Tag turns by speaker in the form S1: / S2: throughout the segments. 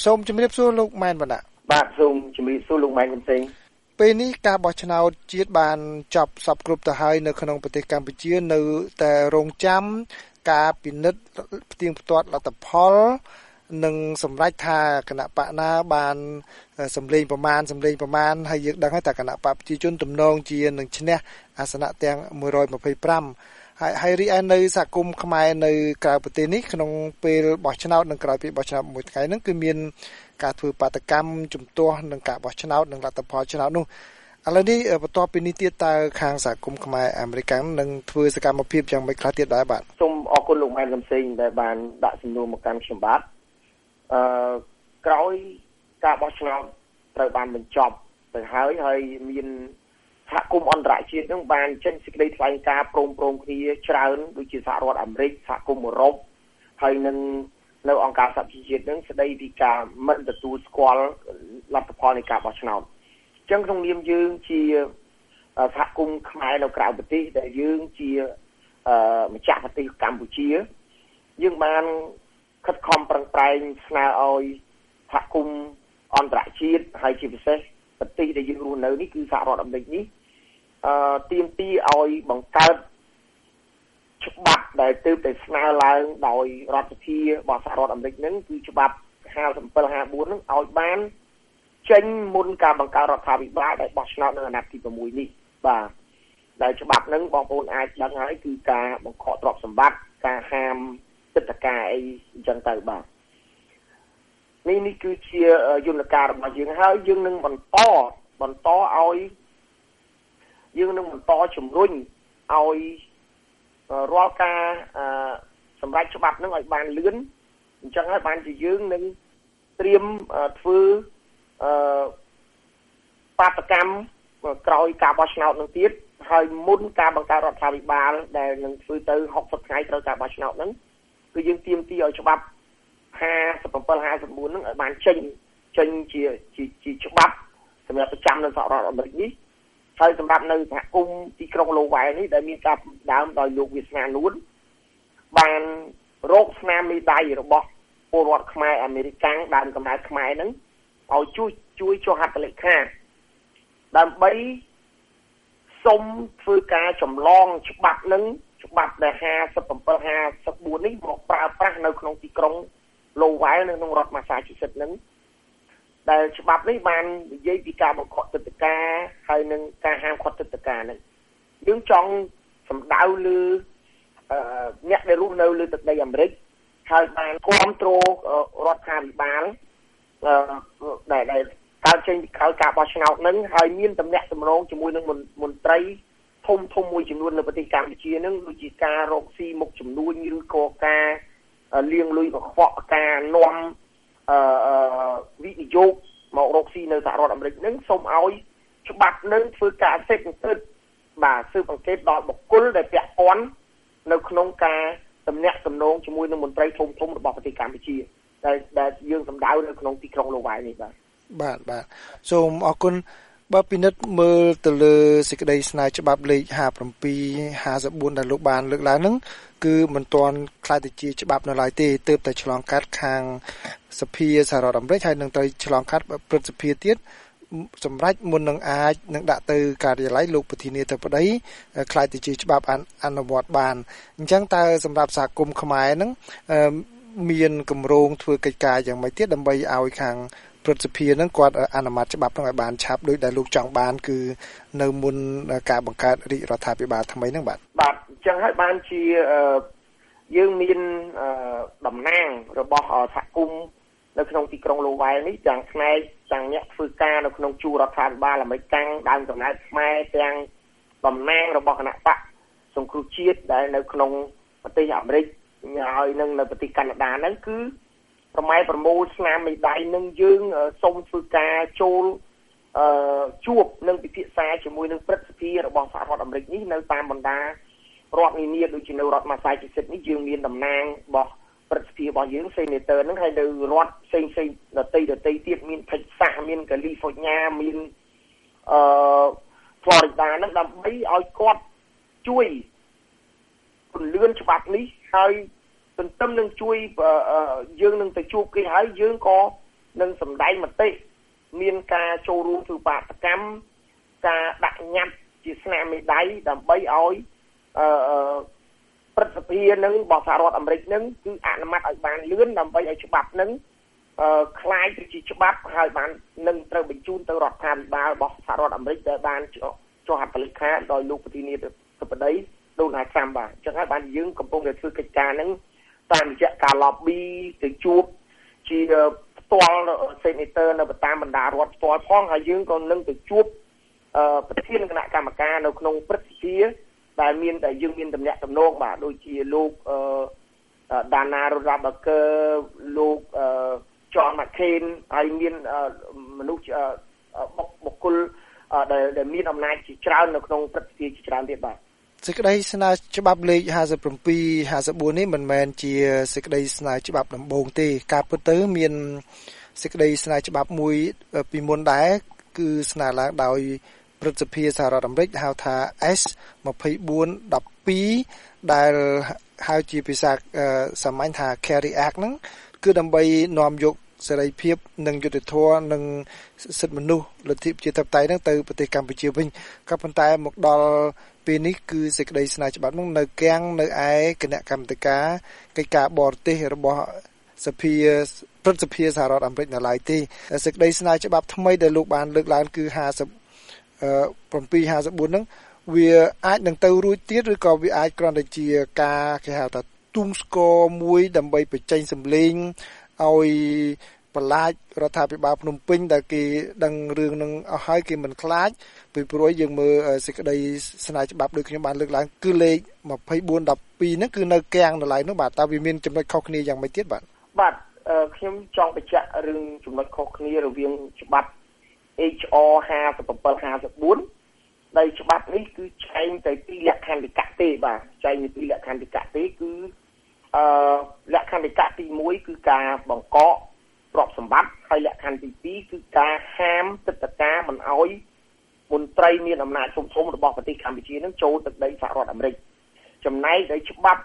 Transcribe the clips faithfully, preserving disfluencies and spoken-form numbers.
S1: សូមជំរាបសួរលោកម៉ែនបណ្ណា
S2: បាទសូមជំរាបសួរលោកម៉ែនកំសែង
S1: ពេលនេះការបោះឆ្នោតជាតិបានចប់សពគ្រប់ទៅហើយនៅក្នុងប្រទេសកម្ពុជានៅតែរងចាំការពិនិត្យផ្ទៀងផ្ទាត់លទ្ធផលនិងសម្រេចថាគណៈបកណាបានសម្លេងប្រមាណសម្លេងប្រមាណហើយយើងដឹងហើយថាគណៈបកប្រជាជនទំនងជានឹងឈ្នះអាសនៈទាំងមួយរយម្ភៃប្រាំហើយហើយរីឯនៅសហគមន៍ខ្មែរនៅក្រៅប្រទេសនេះក្នុងពេលបោះឆ្នោតនិងក្រោយពេលបោះឆ្នោតមួយថ្ងៃហ្នឹងគឺមានការធ្វើបាតកម្មជំទាស់នឹងការបោះឆ្នោតនិងលទ្ធផលឆ្នោតនោះឥឡូវនេះបន្ទាប់ពីនេះទៀតតើខាងសហគមន៍ខ្មែរអាមេរិកនឹងធ្វើសកម្មភាពយ៉ាងម៉េចខ្លះទៀតដែរបាទ
S2: សូមអរគុណលោកម៉ែនកំសែងដែលបានដាក់សំណួរមកកាន់ខ្ញុំបាទអឺក្រោយការបោះឆ្នោតត្រូវបានបញ្ចប់ទៅហើយហើយមានសហគមន៍អន្តរជាតិនឹងបានចេញសេចក្តីថ្លែងការណ៍ព្រមព្រំគ្នាច្រើនដូចជាសហរដ្ឋអាមេរិកសហគមន៍អឺរ៉ុបហើយនឹងនៅអង្គការសហប្រជាជាតិនឹងស្ដីពីការមិនទទួលស្គាល់លទ្ធផលនៃការបោះឆ្នោតអញ្ចឹងក្នុងនាមយើងជាសហគមន៍ខ្មែរនៅក្រៅប្រទេសដែលយើងជាម្ចាស់ប្រទេសកម្ពុជាយើងបានខិតខំប្រឹងប្រែងស្នើឲ្យសហគមន៍អន្តរជាតិហើយជាពិសេសប្រទេសដែលយើងរស់នៅនេះគឺសហរដ្ឋអាមេរិកនេះអឺទាមទារឲ្យបង្កើតច្បាប់ដែលទើបតែស្នើឡើងដោយរដ្ឋសភារបស់សហរដ្ឋអាមេរិកហ្នឹងគឺច្បាប់ห้าสิบเจ็ด ห้าสิบสี่ហ្នឹងឲ្យបានចេញមុនការបង្កើតរដ្ឋាភិបាលដែលបោះឆ្នោតនៅអាណត្តិទីหกនេះបាទដែលច្បាប់ហ្នឹងបងប្អូនអាចដឹងហើយគឺការបង្ខកទ្រព្យសម្បត្តិការហាមទិដ្ឋាការអីអញ្ចឹងទៅបាទនេះនេះគឺជាយន្តការរបស់យើងហើយយើងនឹងបន្តបន្តឲ្យយើងនឹងបន្តជំរុញឲ្យរាល់ការសម្រេចច្បាប់នឹងឲ្យបានលឿនអញ្ចឹងហើយបានជាយើងនឹងត្រៀមធ្វើអឺបាតកម្មក្រោយការបោះឆ្នោតនឹងទៀតហើយមុនការបង្កើតរដ្ឋាភិបាលដែលនឹងធ្វើទៅหกสิบថ្ងៃត្រូវការបោះឆ្នោតហ្នឹងគឺយើងទាមទារឲ្យច្បាប់ห้าสิบเจ็ด ห้าสิบสี่ហ្នឹងឲ្យបានចេញចេញជាជាច្បាប់សម្រាប់ប្រចាំនៅសហរដ្ឋអាមេរិកនេះហើយសម្រាប់នៅសហគមន៍ទីក្រុងឡូវែលនេះដែលមានការដើមដោយលោកវាសនានួនបានរកស្នាមមេដៃរបស់ពលរដ្ឋខ្មែរអាមេរិកាំងដើមកំណើតខ្មែរហ្នឹងឲ្យជួយជួយចុះហត្ថលេខាដើម្បីសុំធ្វើការចម្លងច្បាប់ហ្នឹងច្បាប់ដែលห้าสิบเจ็ด ห้าสิบสี่នេះមកប្រើប្រាស់នៅក្នុងទីក្រុងឡូវែលនៅក្នុងរដ្ឋ Massachusetts ហ្នឹងដែលច្បាប់នេះបាននិយាយពីការបង្ខំទិដ្ឋាការហើយនឹងការហាមឃាត់ទិដ្ឋាការហ្នឹងយើងចង់សម្ដៅលើអ្នកដែលរស់នៅលើទឹកដីអាមេរិកហើយបានគ្រប់គ្រងរដ្ឋាភិបាលដែលដែលកើតចេញពីក្រោយការបោះឆ្នោតហ្នឹងហើយមានតំណែងតំណងជាមួយនឹងមន្ត្រីធំធំមួយចំនួននៅប្រទេសកម្ពុជាហ្នឹងដូចជាការរកស៊ីមុខចំនួនឬក៏ការលាងលុយកខ្វក់ការនាំអឺវិនិយោគមករកស៊ីនៅសហរដ្ឋអាមេរិកហ្នឹងសូមឲ្យច្បាប់នឹងធ្វើការសេពអង្កេតបាទស៊ើបអង្កេតដល់បុគ្គលដែលពាក់ព័ន្ធនៅក្នុងការតំណែងតំណងជាមួយនឹងមន្ត្រីធំធំរបស់ប្រទេសកម្ពុជាដែលដែលយើងសម្ដៅនៅក្នុងទីក្រុងឡូវែលនេះបាទ
S1: បាទបាទសូមអរគុណបើពិនិត្យមើលទៅលើសេចក្តីស្នើច្បាប់លេខห้าสิบเจ็ด ห้าสิบสี่ដែលលោកបានលើកឡើងហ្នឹងគឺមិនទាន់ខ្លាយទៅជាច្បាប់នៅឡើយទេទើបតែឆ្លងកាត់ខាងសភាសហរដ្ឋអាមេរិកហើយនឹងត្រូវឆ្លងកាត់ព្រឹទ្ធសភាទៀតសម្រាប់មុននឹងអាចនឹងដាក់ទៅការិយាល័យលោកប្រធានាធិបតីខ្លាយទៅជាច្បាប់អនុវត្តបានអញ្ចឹងតើសម្រាប់សហគមន៍ខ្មែរហ្នឹងមានគម្រោងធ្វើកិច្ចការយ៉ាងម៉េចទៀតដើម្បីឲ្យខាងព្រឹទ្ធសភាហ្នឹងគាត់អនុម័តច្បាប់ហ្នឹងឲ្យបានឆាប់ដោយដែលលោកចង់បានគឺនៅមុនការបង្កើតរាជរដ្ឋាភិបាលថ្មីហ្នឹងបាទ
S2: បាទអញ្ចឹងហើយបានជាយើងមានតំណាងរបស់សហគមន៍នៅក្នុងទីក្រុងឡូវែលនេះទាំងផ្នែកទាំងអ្នកធ្វើការនៅក្នុងជួររដ្ឋាភិបាលអាមេរិកដើមកំណើតខ្មែរទាំងតំណាងរបស់គណៈបកសង្គ្រោះជាតិដែលនៅក្នុងប្រទេសអាមេរិកហើយនឹងនៅប្រទេសកាណាដាហ្នឹងគឺប្រម៉ែប្រមូលស្នាមមេដៃនឹងយើងសូមធ្វើការចូលអឺជួបនឹងពិភាក្សាជាមួយនឹងព្រឹទ្ធសភារបស់សហរដ្ឋអាមេរិកនេះនៅតាមបណ្ដារដ្ឋនានាដូចជានៅរដ្ឋ Massachusetts នេះយើងមានតំណាងរបស់ព្រឹទ្ធសភារបស់យើង Senator ហ្នឹងហើយនៅរដ្ឋផ្សេងផ្សេងដទៃដទៃទៀតមាន Texas មាន California មានអឺ Florida ហ្នឹងដើម្បីឲ្យគាត់ជួយពន្លឿនច្បាប់នេះហើយទន្ទឹមនឹងជួយយើងនឹងទៅជួបគេហើយយើងក៏និងសម្ដែងមតិមានការចូលរួមធ្វើបាតកម្មការដាក់ញត្តិជាស្នាមមេដៃដើម្បីឲ្យអឺព្រឹទ្ធសភានឹងរបស់សហរដ្ឋអាមេរិកនឹងគឺអនុម័តឲ្យបានលឿនដើម្បីឲ្យច្បាប់នឹងអឺคล้ายទៅជាច្បាប់ហើយបាននឹងត្រូវបញ្ជូនទៅរដ្ឋាភិបាលរបស់សហរដ្ឋអាមេរិកដែលបានចុះហត្ថលេខាដោយលោកប្រធានាធិបតីដូណាល់ត្រាំបាទអញ្ចឹងហើយបានយើងកំពុងតែធ្វើកិច្ចការនឹងតាមរយៈការ lobby ទៅជួបជាផ្ទាល់ senator នៅតាមបណ្ដារដ្ឋផ្ទាល់ផងហើយយើងក៏នឹងទៅជួបអឺប្រធានគណៈកម្មការនៅក្នុងព្រឹទ្ធសភាដែលមានតែយើងមានតំណែងតំណងបាទដូចជាលោកអឺ Dana Rohrabacher លោកអឺ John McCain ហើយមានមនុស្សបុគ្គលដែលដែលមានអំណាចជាច្រើននៅក្នុងព្រឹទ្ធសភាជាច្រើនទៀតបាទ
S1: សេចក្តីស្នើច្បាប់លេខห้าสิบเจ็ด ห้าสิบสี่នេះមិនមែនជាសេចក្តីស្នើច្បាប់ដំបូងទេការពិតទៅមានសេចក្តីស្នើច្បាប់មួយពីមុនដែរគឺស្នើឡើងដោយព្រឹទ្ធសភាសហរដ្ឋអាមេរិកហៅថា S ยี่สิบสี่ สิบสองដែលហៅជាភាសាសាមញ្ញថា Carry Act ហ្នឹងគឺដើម្បីនាំយកសេរីភាពនិងយុត្តិធម៌និងសិទ្ធិមនុស្សលទ្ធិប្រជាធិបតេយ្យហ្នឹងទៅប្រទេសកម្ពុជាវិញក៏ប៉ុន្តែមកដល់ពេលនេះគឺសេចក្តីស្នើច្បាប់ហ្នឹងនៅគាំងនៅឯគណៈកម្មាធិការកិច្ចការបរទេសរបស់សភាព្រឹទ្ធសភាសហរដ្ឋអាមេរិកនៅឡើយទេសេចក្តីស្នើច្បាប់ថ្មីដែលលោកបានលើកឡើងគឺห้าสิบเจ็ด ห้าสิบสี่ហ្នឹងវាអាចនឹងទៅរួចទៀតឬក៏វាអាចគ្រាន់តែជាការគេហៅថាទុំស្គរមួយដើម្បីបញ្ចេញសម្លេងឲ្យបន្លាចរដ្ឋាភិបាលភ្នំពេញដែលគេដឹងរឿងនឹងអស់ហើយគេមិនខ្លាចពីព្រោះយើងមើលសេចក្តីស្នើច្បាប់ដូចខ្ញុំបានលើកឡើងគឺលេខยี่สิบสี่ สิบสองហ្នឹងគឺនៅគាំงនៅឡើយនោះបាទតើវាមានចំណុចខុសគ្នាយ៉ាងម៉េចទៀតបាទ
S2: បាទខ្ញុំចង់បញ្ជាក់រឿងចំណុចខុសគ្នារវាងច្បាប់ H R ห้าสิบเจ็ด ห้าสิบสี่ដែលច្បាប់នេះគឺចែងទៅពីលក្ខន្តិកៈទេបាទចែងពីលក្ខន្តិកៈទេគឺអឺលក្ខន្តិកៈទីមួយគឺការបង្កកទ្រព្យសម្បត្តិហើយលក្ខន្តិទីពីរគឺការហាមទឹកតការមិនអោយមន្ត្រីមានអំណាចធំធំរបស់ប្រទេសកម្ពុជានឹងចូលទឹកដីសហរដ្ឋអាមេរិកចំណែកដែលច្បាប់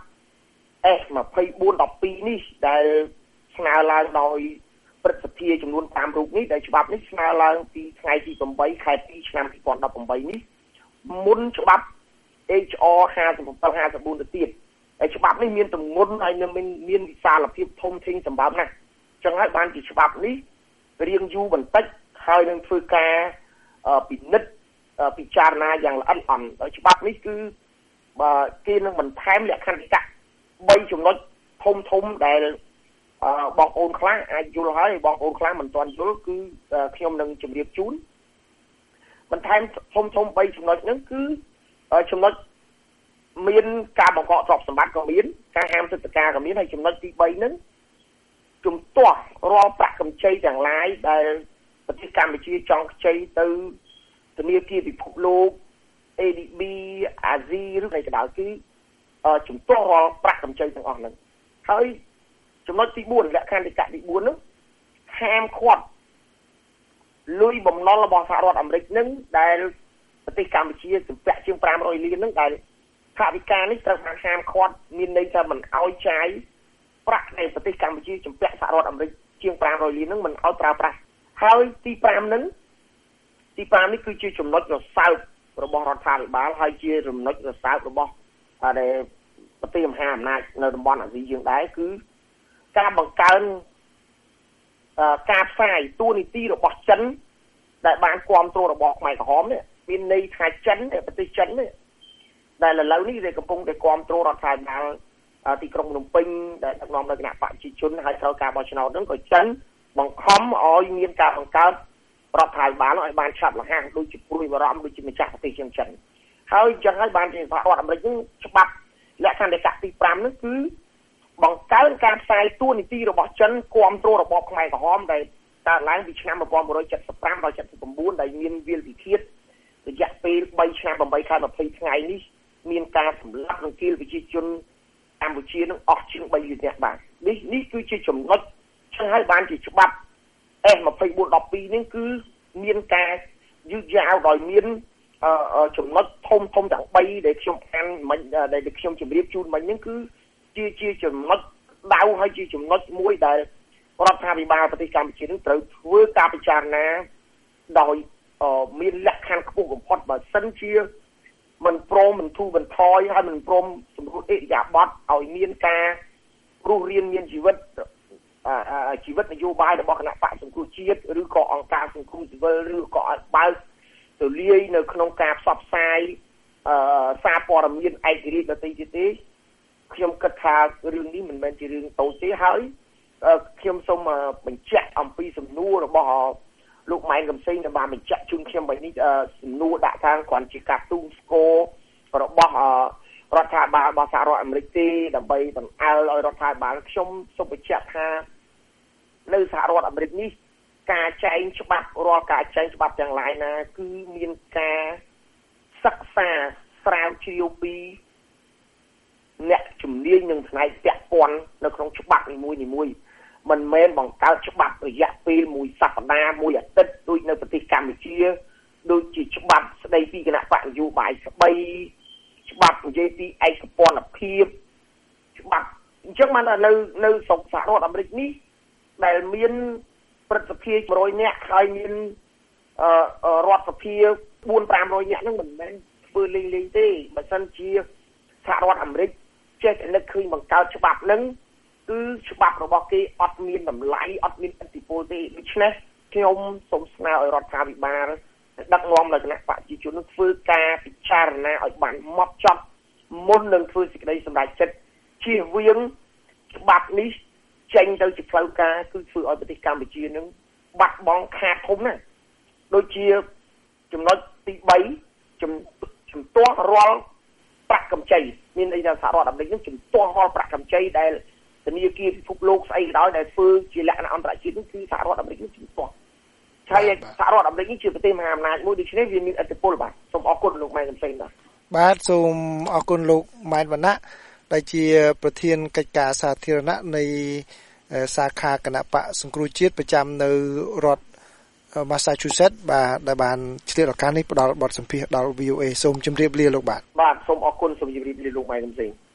S2: S ยี่สิบสี่ สิบสองនេះដែលស្នើឡើងដោយព្រឹទ្ធសភាចំនួនห้าរូបនេះដែលច្បាប់នេះស្នើឡើងពីថ្ងៃទីeightខែtwoឆ្នាំtwo thousand eighteenនេះមុនច្បាប់ H R ห้าสิบเจ็ด ห้าสิบสี่ទៅទៀតហើយច្បាប់នេះមានទម្ងន់ហើយមានមានវិសាលភាពធំធេងសម្បើមណាស់ចឹងហើយបានជាច្បាប់នេះរៀងយូរបន្តិចហើយនឹងធ្វើការពិនិត្យពិចារណាយ៉ាងល្អិតល្អន់ហើយច្បាប់នេះគឺគេនឹងបន្ថែមលក្ខន្តិកៈthreeចំណុចធំធំដែលបងប្អូនខ្លះអាចយល់ហើយបងប្អូនខ្លះមិនទាន់យល់គឺខ្ញុំនឹងជម្រាបជូនបន្ថែមធំធំthreeចំណុចហ្នឹងគឺចំណុចមានការបង្កកទ្រព្យសម្បត្តិក៏មានការហាមទឹកតការក៏មានហើយចំណុចទីthreeហ្នឹងជំទាស់រាល់ប្រាក់កម្ចីទាំងឡាយដែលប្រទេសកម្ពុជាចង់ខ្ចីទៅធនាគារពិភពលោក A D B អាស៊ីឬអ្វីក៏ដោយគឺជំទាស់រាល់ប្រាក់កម្ចីទាំងអស់ហ្នឹងហើយចំណុចទីfourលក្ខន្តិកៈទីfourនោះហាមឃាត់លុយបំណុលរបស់សហរដ្ឋអាមេរិកនឹងដែលប្រទេសកម្ពុជាសម្ពាក់ជាងfive hundredលាននឹងដែលថាវិការនេះត្រូវបានហាមឃាត់មានន័យថាមិនអោយចាយប្រាក់នៃប្រទេសកម្ពុជាសម្ពាក់សហរដ្ឋអាមេរិកជាងfive hundredលាននឹងមិនអោយប្រើប្រាស់ហើយទីfiveនឹងទីfiveនេះគឺជាចំណុចរសើបរបស់រដ្ឋាភិបាលហើយជាចំណុចរសើបរបស់ដែលប្រទេសមហាអំណាចនៅតំបន់អាស៊ីយើងដែរគឺការបង្កើនការផ្សាយទូនីតិរបស់ចិនដែលបានគាំទ្ររបស់ខ្មែរក្រហមនេះមានន័យថាចិនប្រទេសចិននេះដែលឥឡូវនេះគេកំពុងតែគាំទ្ររដ្ឋាភិបាលទីក្រុងភ្នំពេញដែលដឹកនាំដោយគណៈបព្វជិជនហើយត្រូវការបោះឆ្នោតហ្នឹងក៏ចិនបង្ខំឲ្យមានការបង្កើតរដ្ឋាភិបាលឲ្យបានឆាប់រហ័សដូចជាព្រួយបារម្ភដូចជាម្ចាស់ប្រទេសចិនហើយអញ្ចឹងហើយបានជាសហរដ្ឋអាមេរិកហ្នឹងច្បាប់លក្ខន្តិកៈទីfiveហ្នឹងគឺបង្កើនការផ្សាយទូនីតិរបស់ចិនគាំទ្ររបបខ្មែរក្រហមដែលកើតឡើងពីឆ្នាំnineteen seventy-fiveដល់seventy-nineដែលមានវាលពិឃាតរយៈពេលthreeឆ្នាំeightខែtwentyថ្ងៃនេះមានការសម្លាប់និងគៀលប្រជាជនកម្ពុជានឹងអស់ជាងthreeលាននាក់បាទនេះនេះគឺជាចំណុចចឹងហើយបានជាច្បាប់ S ยี่สิบสี่ สิบสองនេះគឺមានការយឺតយ៉ាវដោយមានចំណុចធំធំទាំងthreeដែលខ្ញុំអានមិនដែលខ្ញុំជម្រាបជូនមិញហ្នឹងគឺជាជាចំណុចដៅហើយជាចំណុចមួយដែលរដ្ឋាភិបាលប្រទេសកម្ពុជានឹងត្រូវធ្វើការពិចារណាដោយមានលក្ខខណ្ឌខ្ពស់បំផុតបើសិនជាមិនព្រមមិនធូរបន្ថយហើយមិនព្រមសម្រួលអិរិយាបថឲ្យមានការរស់រានមានជីវិតជីវិតនយោបាយរបស់គណៈបកសង្គ្រោះជាតិឬក៏អង្គការសង្គមស៊ីវិលឬក៏ឲ្យបើកទូលាយនៅក្នុងការផ្សព្វផ្សាយអឺសារព័ត៌មានឯករាជ្យដទៃទៀតទេខ្ញុំគិតថារឿងនេះមិនមែនជារឿងតូចទេហើយខ្ញុំសូមបញ្ជាក់អំពីសំណួររបស់លោកម៉ែនកំសែងដែលបានបញ្ជាក់ជូនខ្ញុំបែបនេះសំណួរដាក់ខាងគ្រាន់ជាការទូងស្គររបស់រដ្ឋាភិបាលរបស់សហរដ្ឋអាមេរិកទេដើម្បីបង្អើលឲ្យរដ្ឋាភិបាលខ្ញុំសូមបញ្ជាក់ថានៅសហរដ្ឋអាមេរិកនេះការចែងច្បាប់រាល់ការចែងច្បាប់ទាំងឡាយណាគឺមានការសិក្សាស្រាវជ្រាវពីអ្នកជំនាញនឹងផ្នែកពាក់ព័ន្ធនៅក្នុងច្បាប់នីមួយៗមិនមែនបង្កើតច្បាប់រយៈពេលមួយសប្តាហ៍មួយអាទិត្យដូចនៅប្រទេសកម្ពុជាដូចជាច្បាប់ស្ដីពីគណៈបកនយោបាយស្ដីច្បាប់និយាយពីឯកពន្ធភាពច្បាប់អញ្ចឹងបាននៅនៅស្រុកសហរដ្ឋអាមេរិកនេះដែលមានព្រឹទ្ធសភាមួយរយនាក់ហើយមានអឺរដ្ឋសភា៤ 500នាក់ហ្នឹងមិនមែនធ្វើលេងលេងទេបើមិនជាសហរដ្ឋអាមេរិកចេះតែនឹកឃើញបង្កើតច្បាប់ហ្នឹងគឺច្បាប់របស់គេអត់មានតម្លៃអត់មានឥទ្ធិពលទេដូច្នេះខ្ញុំសូមស្នើឲ្យរដ្ឋាភិបាលដឹកនាំនៅគណៈបព្វជិជននឹងធ្វើការពិចារណាឲ្យបានម៉ត់ចត់មុននឹងធ្វើសេចក្តីសម្រេចចិត្តជៀសវាងច្បាប់នេះចេញទៅជាផ្លូវការគឺធ្វើឲ្យប្រទេសកម្ពុជានឹងបាត់បង់ខាតធំណាស់ដូចជាចំណុចទី3ជំជំទាស់រាល់ប្រាក់កម្ចីមានន័យថាសហរដ្ឋអាមេរិកនឹងជំទាស់រាល់ប្រាក់កម្ចីដែលធនាគារពិភពលោកស្អីក៏ដោយដែលធ្វើជាលក្ខណៈអន្តរជាតិនោះគឺសហរដ្ឋអាមេរិកនឹងជំទាស់ហើយសហរដ្ឋអាមេរិកនេះជាប្រទេសមហាអំណាចមួយដូច្នេះវាមានឥទ្ធិពលបាទសូមអរគុណលោកម៉ែនកំសែងបាទ
S1: បាទសូមអរគុណលោកម៉ែនវណ្ណៈដែលជាប្រធានកិច្ចការសាធារណៈនៃសាខាគណៈបកសង្គ្រោះជាតិប្រចាំនៅរដ្ឋ Massachusetts បាទដែលបានឆ្លៀតឱកាសនេះផ្ដល់បទសម្ភាសន៍ដល់ វី អូ เอ សូមជម្រាបលាលោកបាទ
S2: បាទសូមអរគុណសូមជម្រាបលាលោកម៉ែនកំសែង